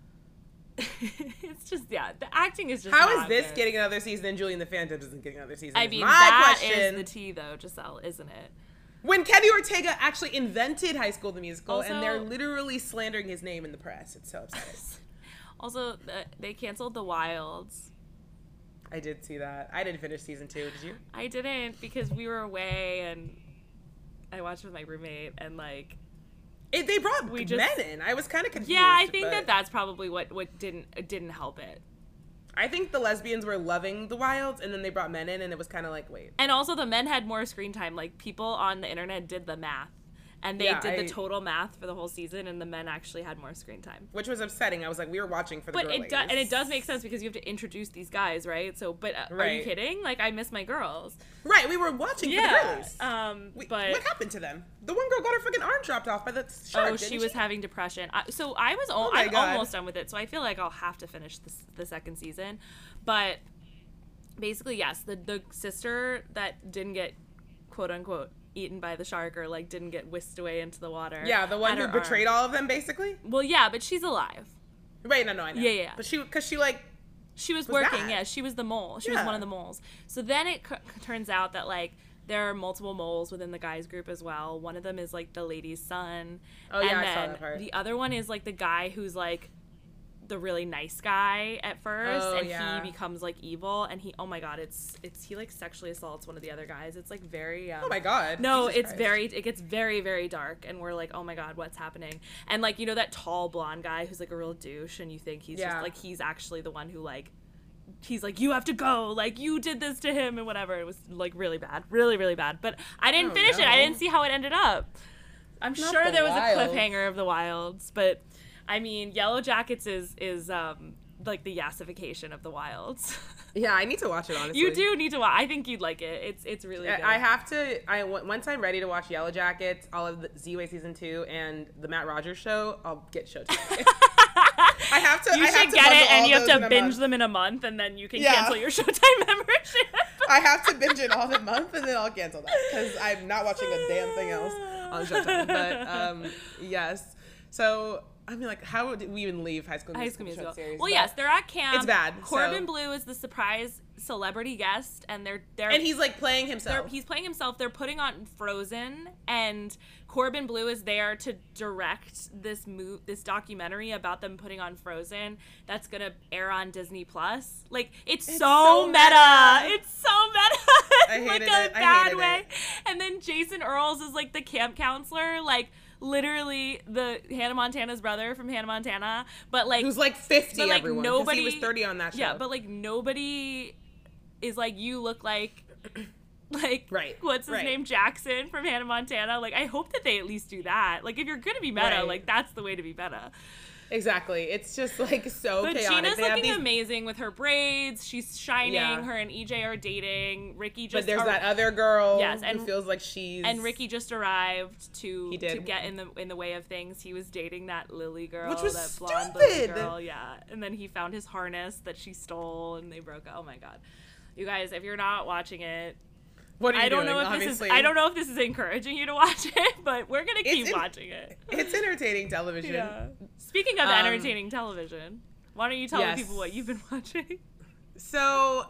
it's just yeah, the acting is just How is not this good. getting another season and Julie and the Phantoms isn't getting another season? I is mean, my that question. is the tea though, Giselle, isn't it? When Kenny Ortega actually invented High School the Musical, Also- and they're literally slandering his name in the press. It's so upsetting. Also, the, they canceled The Wilds. I did see that. I didn't finish season two. Did you? I didn't because we were away and I watched with my roommate and like It, they brought We men just- in. I was kind of confused. yeah, I think but that that's probably what what didn't it didn't help it. I think the lesbians were loving the Wilds, and then they brought men in, and it was kind of like, wait. And also the men had more screen time. Like people on the internet did the math. And they Yeah, did I- the total math for the whole season and the men actually had more screen time. Which was upsetting. I was like, we were watching for the But girlies. it does and it does make sense because you have to introduce these guys, right? So but uh, are you Right. kidding? Like I miss my girls. Right, we were watching for the Yeah. girlies. Um We- but what happened to them? The one girl got her freaking arm chopped off by the shark. oh, didn't she was having depression. I, so I was al- Oh my I'm God. almost done with it. So I feel like I'll have to finish this, the second season. But basically, yes, the the sister that didn't get quote unquote eaten by the shark or like didn't get whisked away into the water. Yeah, the one had who her betrayed arm. all of them, basically. Well, yeah, but she's alive. Right, no, no, I know. Yeah, yeah, yeah. But she, because she like, She was, Was working, that? yeah. She was the mole. She was Yeah. one of the moles. So then it c- turns out that like there are multiple moles within the guys group as well. One of them is like the lady's son. Oh, yeah, and I saw then that part. the other one is like the guy who's like the really nice guy at first, Oh, and yeah. he becomes like evil. And he, oh my god, it's it's he like sexually assaults one of the other guys. It's like very. Um, oh my God. no, Jesus it's Christ. very, it gets very, very dark, and we're like, oh my god, what's happening? And like, you know, that tall blonde guy who's like a real douche, and you think he's Yeah. just like, he's actually the one who like, he's like, you have to go, like, you did this to him, and whatever. It was like really bad, really, really bad. But I didn't Oh, finish it. I no. didn't see how it ended up. I'm Not sure the there was Wilds. a cliffhanger of the Wilds, but I mean, Yellow Jackets is is um like the yassification of the wilds. Yeah, I need to watch it, honestly. You do need to watch. I think you'd like it. It's it's really good. I have to. I once I'm ready to watch Yellow Jackets, all of the Z-Way season two, and the Matt Rogers show, I'll get Showtime. I have to. You I should have to get it, and you all have those to in a binge month. them in a month, and then you can Yeah. cancel your Showtime membership. I have to binge it all in a month, and then I'll cancel that because I'm not watching a damn thing else on Showtime. But um, yes. So I mean, like, how did we even leave High School High Musical, School Musical. series? Well, But- yes, they're at camp. It's bad, Corbin so- Blue is the surprise celebrity guest, and they're they're and he's like playing they're, himself. he's playing himself. They're putting on Frozen, and Corbin Blue is there to direct this mo- this documentary about them putting on Frozen. That's gonna air on Disney Plus. Like it's, It's so, so meta. meta. It's so meta. I in, like hated a it. I bad hated way. it. And then Jason Earls is like the camp counselor, like literally the Hannah Montana's brother from Hannah Montana, but like Who's like fifty, but, like, everyone. 'cause nobody he was thirty on that show. Yeah, but like nobody is like, you look like like Right, what's his right. name, Jackson from Hannah Montana. Like I hope that they at least do that. Like if you're gonna be meta, Right. like that's the way to be meta. Exactly. It's just like so But chaotic. Gina's They have looking these- amazing with her braids. She's shining. Yeah. Her and E J are dating. Ricky just But there's ar- that other girl Yes, and- who feels like she's and Ricky just arrived to He did. to get in the in the way of things. He was dating that Lily girl, Which was that blonde Lily stupid. girl, yeah. And then he found his harness that she stole, and they broke up. Oh my god, you guys! If you're not watching it, What are you I don't doing, know if obviously? this is I don't know if this is encouraging you to watch it, but we're gonna keep in- watching it. It's entertaining television. Yeah. Speaking of Um, entertaining television, why don't you tell yes. the people what you've been watching? So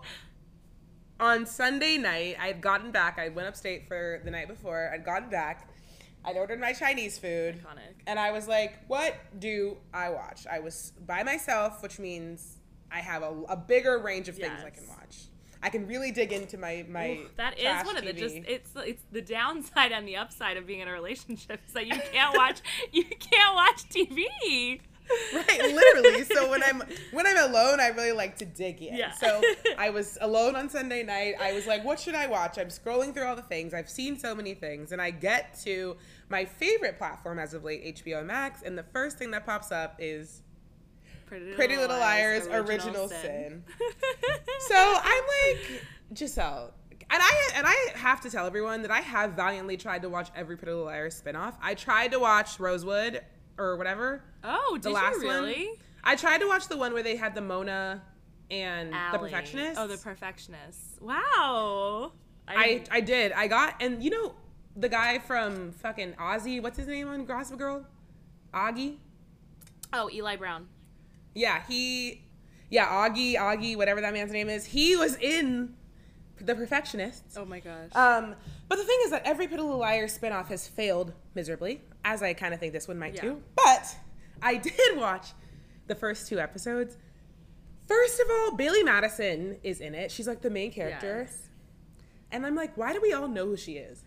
on Sunday night, I had gotten back. I went upstate for the night before. I'd gotten back. I'd ordered my Chinese food. Iconic. And I was like, what do I watch? I was by myself, which means I have a, a bigger range of things I Yes. can watch. I can really dig into my my Oof, that is trash one of the T V. just it's it's the downside and the upside of being in a relationship is that you can't watch you can't watch T V. Right, literally. So when I'm when I'm alone, I really like to dig in. Yeah. So I was alone on Sunday night. I was like, what should I watch? I'm scrolling through all the things. I've seen so many things, and I get to my favorite platform as of late, H B O Max, and the first thing that pops up is Pretty, Pretty Little Liars Original Sin. So I'm like, Giselle, and I and I have to tell everyone that I have valiantly tried to watch every Pretty Little Liars spinoff. I tried to watch Rosewood or whatever. Oh, did The last you really? one. I tried to watch the one where they had the Mona and the Allie. Perfectionist. Oh, the Perfectionist. Wow. I I did. I got and you know the guy from fucking Ozzy. What's his name on Gossip Girl? Augie. Oh, Eli Brown. Yeah, he. Yeah, Augie, Augie, whatever that man's name is. He was in The Perfectionists. Oh my gosh. Um, but the thing is that every Pretty Little Liars spinoff has failed miserably, as I kind of think this one might Yeah. too. But I did watch the first two episodes. First of all, Bailey Madison is in it. She's like the main character. Yes. And I'm like, why do we all know who she is?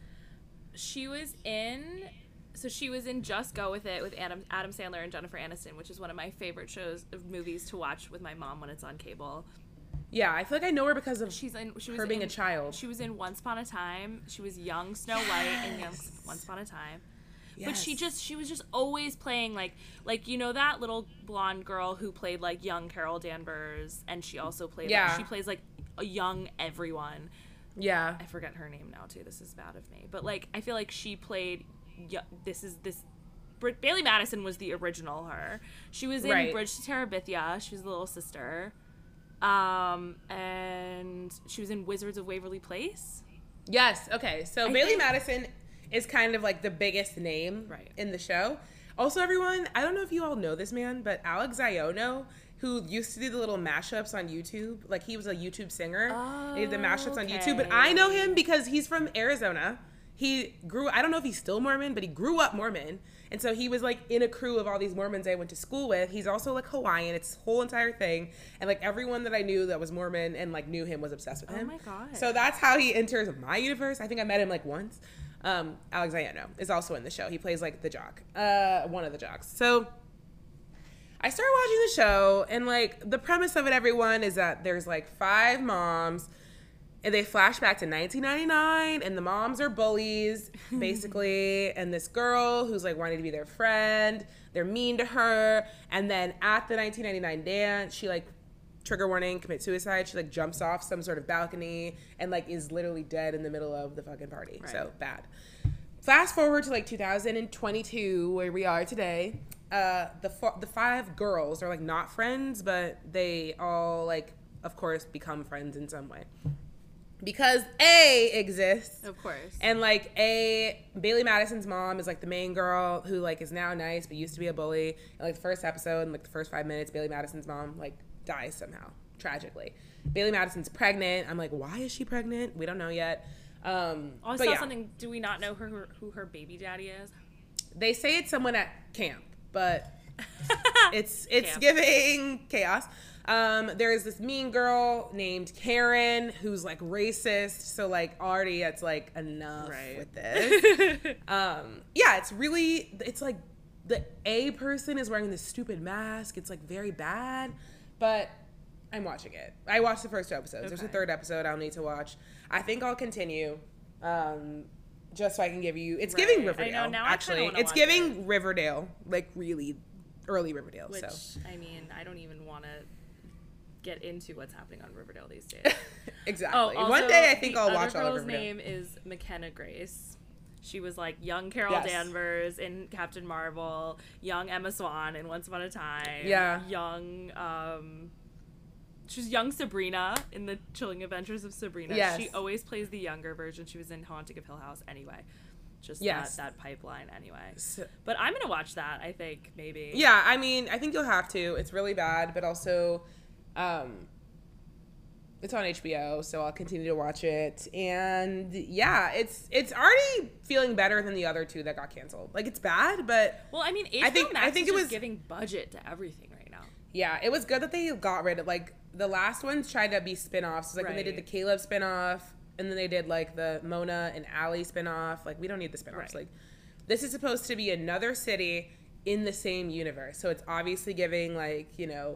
She was in so she was in Just Go With It with Adam Adam Sandler and Jennifer Aniston, which is one of my favorite shows of movies to watch with my mom when it's on cable. Yeah, I feel like I know her because of She's in she was her being in, a child. She was in Once Upon a Time. She was young Snow White in young Once Upon a Time. But she Yes. just she was just always playing like like you know that little blonde girl who played like young Carol Danvers, and she also played Yeah. like, she plays like a young everyone. Yeah. I forget her name now too. This is bad of me. But like I feel like she played yo- this is this Brit- Bailey Madison was the original her. She was in Right. Bridge to Terabithia. She was the little sister. Um and she was in Wizards of Waverly Place. Yes. Okay. So I Bailey think- Madison is kind of like the biggest name Right. in the show. Also, everyone, I don't know if you all know this man, but Alex Ziono, who used to do the little mashups on YouTube, like he was a YouTube singer. Oh, he did the mashups on YouTube, but okay. I know him because he's from Arizona. He grew, I don't know if he's still Mormon, but he grew up Mormon. And so he was like in a crew of all these Mormons I went to school with. He's also like Hawaiian. It's whole entire thing. And like everyone that I knew that was Mormon and like knew him was obsessed with Oh him. my God. So that's how he enters my universe. I think I met him like once. Um, Alex Ziono is also in the show. He plays like the jock, uh, one of the jocks. So I started watching the show, and like the premise of it, everyone, is that there's like five moms, and they flash back to nineteen ninety-nine, and the moms are bullies, basically, and this girl who's like wanting to be their friend, they're mean to her, and then at the nineteen ninety-nine dance, she like, trigger warning, commit suicide, she like jumps off some sort of balcony and like is literally dead in the middle of the fucking party. Right. So bad. Fast forward to like two thousand twenty-two, where we are today. Uh, the four, the five girls are like not friends, but they all like, of course, become friends in some way. Because A exists. Of course. And like A, Bailey Madison's mom is like the main girl who like is now nice but used to be a bully. And like the first episode, in like the first five minutes, Bailey Madison's mom like dies somehow, tragically. Bailey Madison's pregnant. I'm like, why is she pregnant? We don't know yet. Um, oh, I but saw yeah. something. Do we not know her, who her baby daddy is? They say it's someone at camp, but it's it's Camp. giving chaos. Um, there is this mean girl named Karen who's like racist, so like already it's like enough Right. with this. um, yeah, it's really it's like the A person is wearing this stupid mask. It's like very bad, but I'm watching it. I watched the first two episodes. Okay. There's a third episode I'll need to watch. I think I'll continue. Um, just so I can give you. It's Right. giving I Riverdale. know, now I actually, kinda wanna it's watch giving it. Riverdale, like really early Riverdale. Which, so I mean, I don't even want to get into what's happening on Riverdale these days. exactly. Oh, also, One day I think the I'll other watch all of girl's Riverdale. name is McKenna Grace. She was like young Carol Yes. Danvers in Captain Marvel, young Emma Swan in Once Upon a Time, Yeah. young um she was young Sabrina in the Chilling Adventures of Sabrina. Yes. She always plays the younger version. She was in Haunting of Hill House anyway. Just Yes. that, that pipeline anyway. So- But I'm gonna watch that, I think, maybe. Yeah, I mean, I think you'll have to. It's really bad, but also, um, it's on H B O, so I'll continue to watch it. And yeah, it's it's already feeling better than the other two that got canceled. Like it's bad, but Well, I mean, H B O I think- Max I think is it just was- giving budget to everything right now. yeah, it was good that they got rid of like the last ones tried to be spin-offs. Like when they did the Right. Caleb spin-off, and then they did like the Mona and Allie spin-off. Like we don't need the spin-offs. Right. Like this is supposed to be another city in the same universe, so it's obviously giving like you know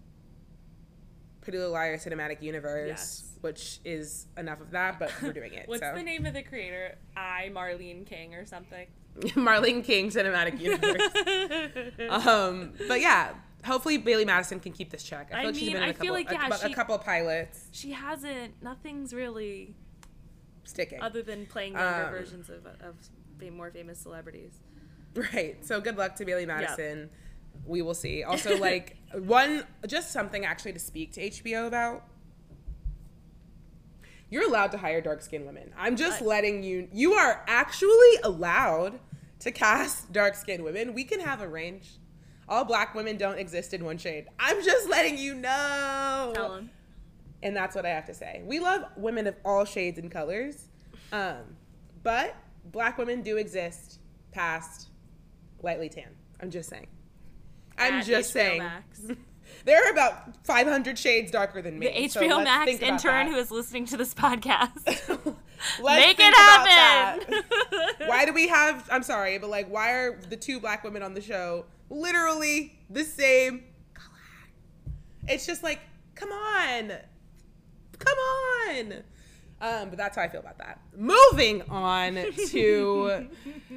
Pretty Little Liars cinematic universe, Yes. which is enough of that. But we're doing it. What's so. the name of the creator? I Marlene King or something. Marlene King cinematic universe. um, but yeah, hopefully Bailey Madison can keep this check. I feel I like she's mean, been in I a couple, feel like, yeah, a, a she- couple pilots She hasn't. Nothing's really sticking. other than playing younger Um, versions of of fam- more famous celebrities. Right. So good luck to Bailey Madison. We will see. Also, like one, just something actually to speak to H B O about. You're allowed to hire dark skinned women. I'm just Uh, letting you. You are actually allowed to cast dark skinned women. We can have a range. All black women don't exist in one shade. I'm just letting you know. Tell him. And that's what I have to say. We love women of all shades and colors. Um, but black women do exist past lightly tan. I'm just saying. I'm At just H B O saying. Max. There are about five hundred shades darker than me. The H so B O let's Max think about intern that. who is listening to this podcast. Let's Make think it about happen. that. Why do we have, I'm sorry, but like, why are the two black women on the show literally the same color? It's just like, come on. Come on. Um, but that's how I feel about that. Moving on to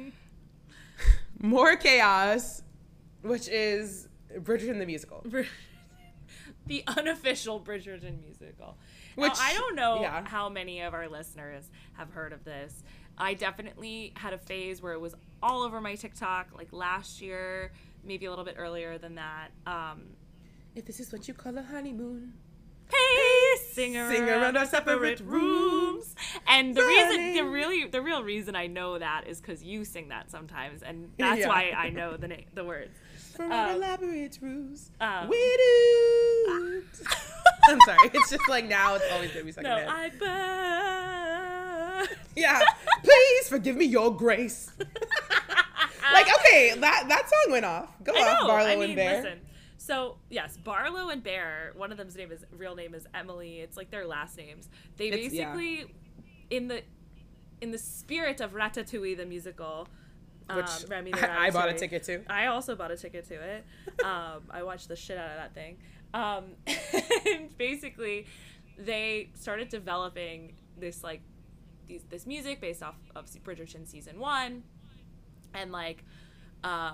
more chaos, which is Bridgerton the musical. The unofficial Bridgerton musical. Which, now, I don't know yeah. how many of our listeners have heard of this. I definitely had a phase where it was all over my TikTok, like last year, maybe a little bit earlier than that. Um, If this is what you call a honeymoon. hey, sing around, Sing around our our separate separate rooms. And the reason, the Running. really, the real reason I know that is because you sing that sometimes, and that's Yeah. why I know the na- the words. From Um, our elaborate ruse, um, we do. I'm sorry. It's just like now it's always gonna be second No, hand. I burn. Yeah. Please forgive me your grace. Like, okay, that that song went off. Go I off, know. Barlow I mean, and Bear. listen. So yes, Barlow and Bear. One of them's name is real name is Emily. It's like their last names. They It's- yeah. basically, in the in the spirit of Ratatouille the musical, Which um, Remy the I, I bought a Ratatouille. ticket to. I also bought a ticket to it. Um, I watched the shit out of that thing. Um, and basically, they started developing this like these this music based off of Bridgerton season one, and like um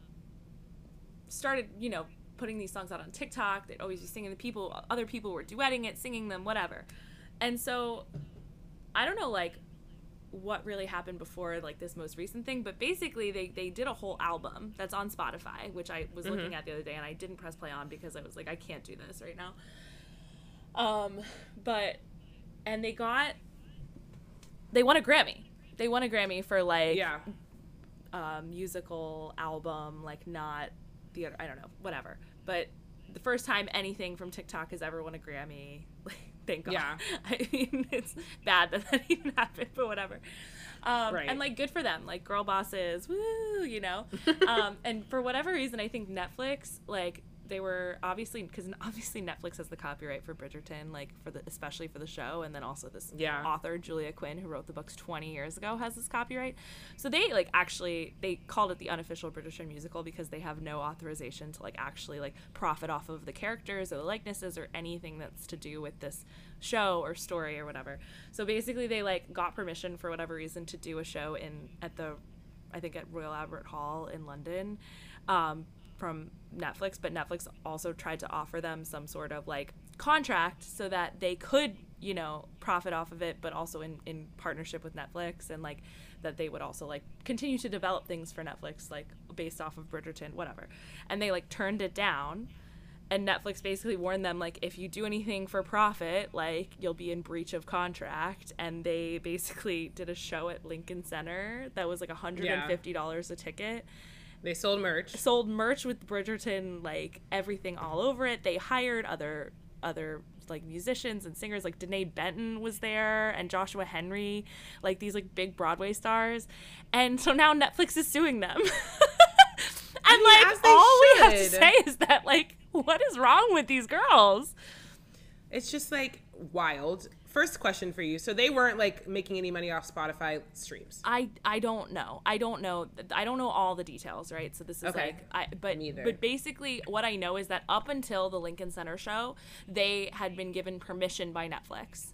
started, you know, putting these songs out on TikTok. They'd always be singing, the people, other people were duetting it, singing them, whatever. And so I don't know like what really happened before like this most recent thing, but basically they, they did a whole album that's on Spotify, which I was mm-hmm. looking at the other day, and I didn't press play on because I was like, I can't do this right now. Um, but, and they got, they won a Grammy. They won a Grammy for like, yeah. um, musical album, like not theater, I don't know, whatever. But the first time anything from TikTok has ever won a Grammy, like, thank God. Yeah. I mean, it's bad that that even happened, but whatever. Um, right. And, like, good for them. Like, girl bosses, woo, you know? um, and for whatever reason, I think Netflix, like, they were obviously, because obviously Netflix has the copyright for Bridgerton, like, for the, especially for the show, and then also this yeah. author, Julia Quinn, who wrote the books twenty years ago, has this copyright. So they, like, actually, they called it the unofficial Bridgerton musical because they have no authorization to, like, actually, like, profit off of the characters or the likenesses or anything that's to do with this show or story or whatever. So basically they, like, got permission for whatever reason to do a show in, at the, I think at Royal Albert Hall in London, um, from Netflix, but Netflix also tried to offer them some sort of like contract so that they could, you know, profit off of it, but also in, in partnership with Netflix, and like that they would also like continue to develop things for Netflix, like based off of Bridgerton, whatever. And they like turned it down, and Netflix basically warned them, like, if you do anything for profit, like, you'll be in breach of contract. And they basically did a show at Lincoln Center that was like one hundred fifty dollars yeah. a ticket. They sold merch. Sold merch with Bridgerton, like, everything all over it. They hired other, other like, musicians and singers. Like, Danae Benton was there, and Joshua Henry, like, these, like, big Broadway stars. And so now Netflix is suing them. And, I mean, like, all should. we have to say is that, like, what is wrong with these girls? It's just, like, wild. First question for you. So they weren't like making any money off Spotify streams. I, I don't know. I don't know. I don't know all the details, right? So this is okay. like, I, but Neither. but basically what I know is that up until the Lincoln Center show, they had been given permission by Netflix.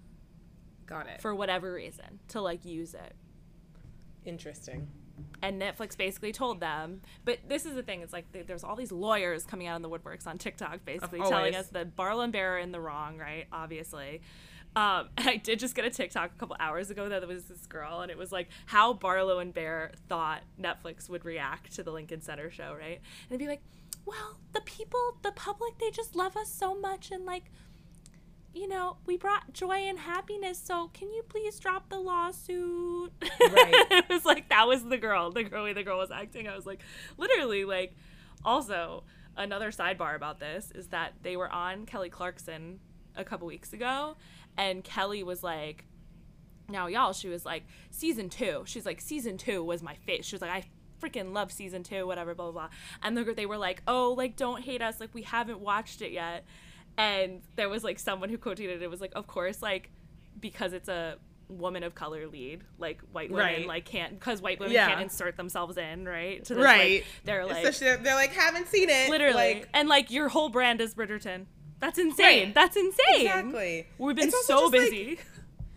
Got it. For whatever reason to like use it. Interesting. And Netflix basically told them, but this is the thing, it's like there's all these lawyers coming out in the woodworks on TikTok basically telling us that Barlow and Bear are in the wrong, right? Obviously. Um, and I did just get a TikTok a couple hours ago that there was this girl, and it was like how Barlow and Bear thought Netflix would react to the Lincoln Center show, right? And it'd be like, well, the people, the public, they just love us so much, and like, you know, we brought joy and happiness, so can you please drop the lawsuit? Right. It was like, that was the girl, the girl, way the girl was acting. I was like, literally, like, also, another sidebar about this is that they were on Kelly Clarkson a couple weeks ago, and Kelly was like, now y'all, she was like, season two, she's like, season two was my fave. She was like, I freaking love season two, whatever, blah, blah, blah. And the, they were like, oh, like, don't hate us, like, we haven't watched it yet. And there was like someone who quoted it, it was like, of course, like, because it's a woman of color lead, like white women right. like can't, because white women yeah. can't insert themselves in, right? To this, right. Like, they're like, especially they're like, haven't seen it. Literally. Like, and like your whole brand is Bridgerton. That's insane. Right. That's insane. Exactly. We've been so busy. Like,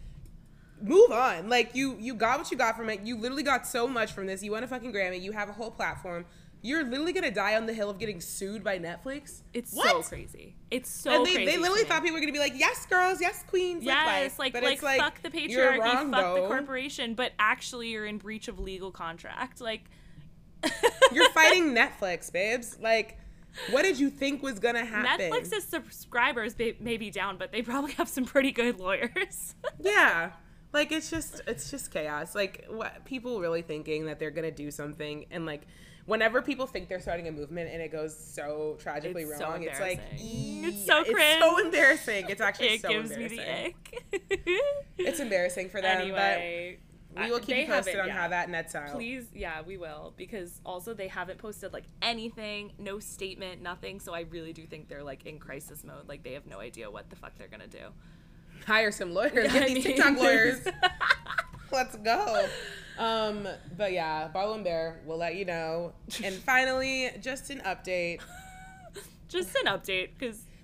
move on. Like, you you got what you got from it. You literally got so much from this. You won a fucking Grammy. You have a whole platform. You're literally gonna die on the hill of getting sued by Netflix. It's what? so crazy. It's so and they, crazy. They literally thought people were gonna be like, yes, girls, yes, queens. Yes, like, like, but like, it's like, fuck the patriarchy, you're wrong, fuck though. the corporation, but actually you're in breach of legal contract. Like, you're fighting Netflix, babes. Like, what did you think was gonna happen? Netflix's subscribers may be down, but they probably have some pretty good lawyers. Yeah. Like, it's just, it's just chaos. Like, what people really thinking that they're gonna do something, and like, whenever people think they're starting a movement and it goes so tragically it's wrong, so it's like, it's so cringe. It's so embarrassing. It's actually it so gives embarrassing. Me the ick. It's embarrassing for them, anyway, but we will keep you posted on yeah. how that nets out. Please, yeah, we will, because also they haven't posted like anything, no statement, nothing. So I really do think they're like in crisis mode. Like, they have no idea what the fuck they're gonna do. Hire some lawyers. Get I these mean, TikTok lawyers. Let's go. Um, but yeah, Barlow and Bear, we'll let you know. And finally, just an update. Just an update, because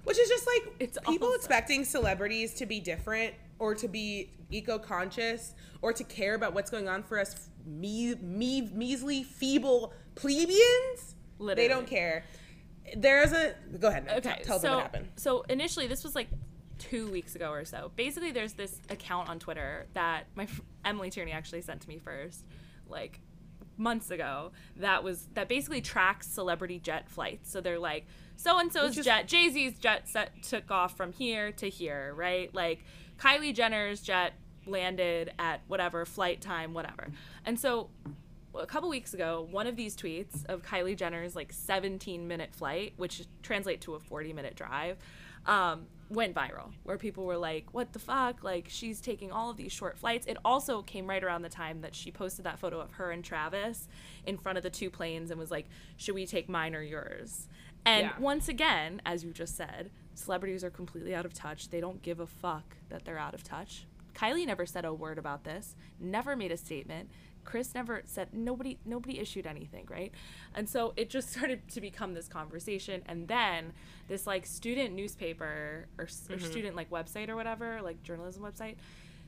Which is just like It's people awesome. expecting celebrities to be different or to be eco-conscious or to care about what's going on for us me, me, measly, feeble plebeians. Literally. They don't care. There's a... Go ahead. Meg. Okay, Tell, tell so, them what happened. So initially, this was like two weeks ago or so. Basically, there's this account on Twitter that my fr- Emily Tierney actually sent to me first, like months ago. That was that basically tracks celebrity jet flights. So they're like, so and so's Which is- jet, Jay-Z's jet set took off from here to here, right? Like Kylie Jenner's jet landed at whatever flight time, whatever. And so a couple weeks ago, one of these tweets of Kylie Jenner's like seventeen minute flight, which translate to a forty minute drive, um, went viral, where people were like, what the fuck? Like, she's taking all of these short flights. It also came right around the time that she posted that photo of her and Travis in front of the two planes and was like, should we take mine or yours? And Yeah. once again, as you just said, celebrities are completely out of touch. They don't give a fuck that they're out of touch. Kylie never said a word about this, never made a statement. Chris never said, nobody nobody issued anything, right? And so it just started to become this conversation. And then this like student newspaper or, or Mm-hmm. student like website or whatever, like journalism website,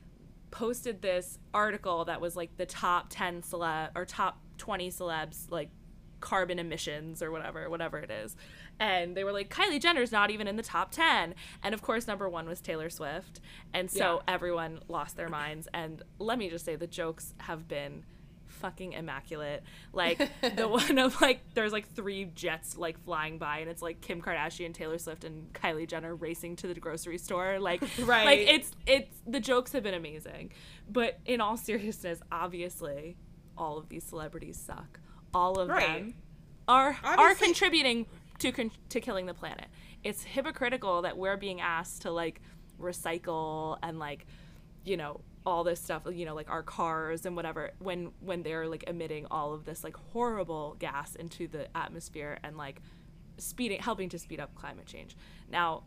posted this article that was like the top ten celeb or top twenty celebs like carbon emissions or whatever whatever it is, and they were like, Kylie Jenner's not even in the top ten, and of course number one was Taylor Swift, and so Yeah. everyone lost their minds. And let me just say, the jokes have been fucking immaculate. Like the one of like there's like three jets like flying by, and it's like Kim Kardashian, Taylor Swift, and Kylie Jenner racing to the grocery store, like Right. like it's it's the jokes have been amazing. But in all seriousness, obviously all of these celebrities suck. All of Right. them are are Obviously- contributing to con- to killing the planet. It's hypocritical that we're being asked to like recycle and like, you know, all this stuff, you know, like our cars and whatever, when when they're like emitting all of this like horrible gas into the atmosphere and like speeding helping to speed up climate change. Now,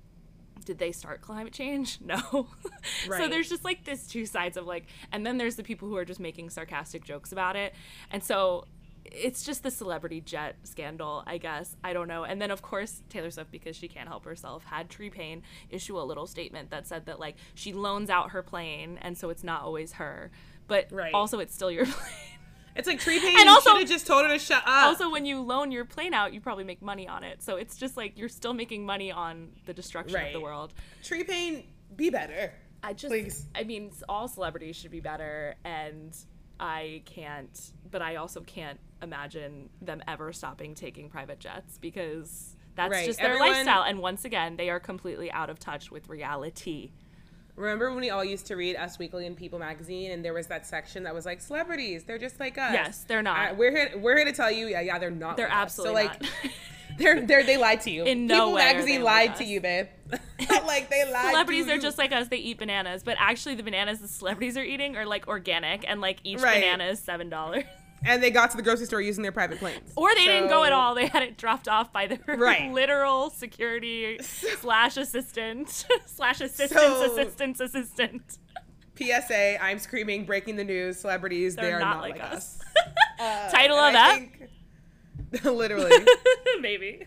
did they start climate change? No. So Right. there's just like this two sides of like, and then there's the people who are just making sarcastic jokes about it. And so it's just the celebrity jet scandal, I guess. I don't know. And then of course Taylor Swift, because she can't help herself, had Tree Payne issue a little statement that said that like she loans out her plane, and so it's not always her, but Right. also it's still your plane. It's like Tree Payne, And you also- should have just told her to shut up. Also, when you loan your plane out, you probably make money on it. So it's just like you're still making money on the destruction of the Right. world. Tree Payne, be better. I just, Please. I mean, all celebrities should be better, and I can't, but I also can't imagine them ever stopping taking private jets, because that's Right. just their Everyone- lifestyle. And once again, they are completely out of touch with reality. Remember when we all used to read Us Weekly and People magazine, and there was that section that was like, celebrities, they're just like us. Yes, they're not. Uh, we're here. We're here to tell you, yeah, yeah, they're not. They're like us. absolutely so, like, not. they're they're they lied to you. In no People way are magazine they like lied to us. you, babe. Like they lied. Celebrities to are you. just like us. They eat bananas, but actually the bananas the celebrities are eating are like organic, and like each Right. banana is seven dollars. and they got to the grocery store using their private planes. Or they didn't go So- at all. They had it dropped off by their Right. literal security slash assistant slash assistant's So- assistant's assistant. P S A, I'm screaming, breaking the news, celebrities, they They're are not not, like like us. us. Uh, Title and of I that? think- literally. Maybe.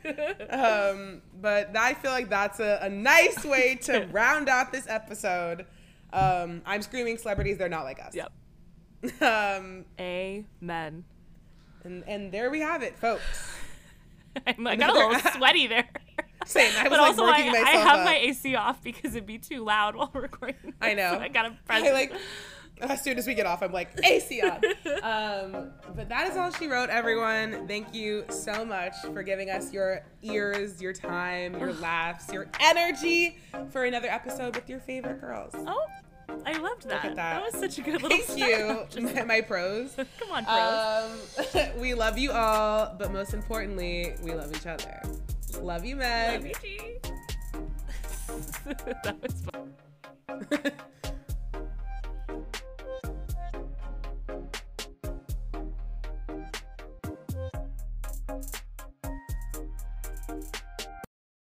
Um, but I feel like that's a, a nice way to round out this episode. Um, I'm screaming, celebrities, they're not like us. Yep. Um, Amen. and, and there we have it, folks. I'm, I got a little sweaty there. Same. I was But like also, working I, myself I have up. my A C off because it'd be too loud while we're recording. I know. So I gotta press. I like as soon as we get off, I'm like A C on. Um, but that is all she wrote, everyone. Thank you so much for giving us your ears, your time, your laughs, your energy for another episode with your favorite girls. Oh, I loved that. at that. was such a good little. Thank you, Just- my, my pros. Come on, pros. Um, we love you all, but most importantly, we love each other. Love you, Meg. Love you, G. That was fun.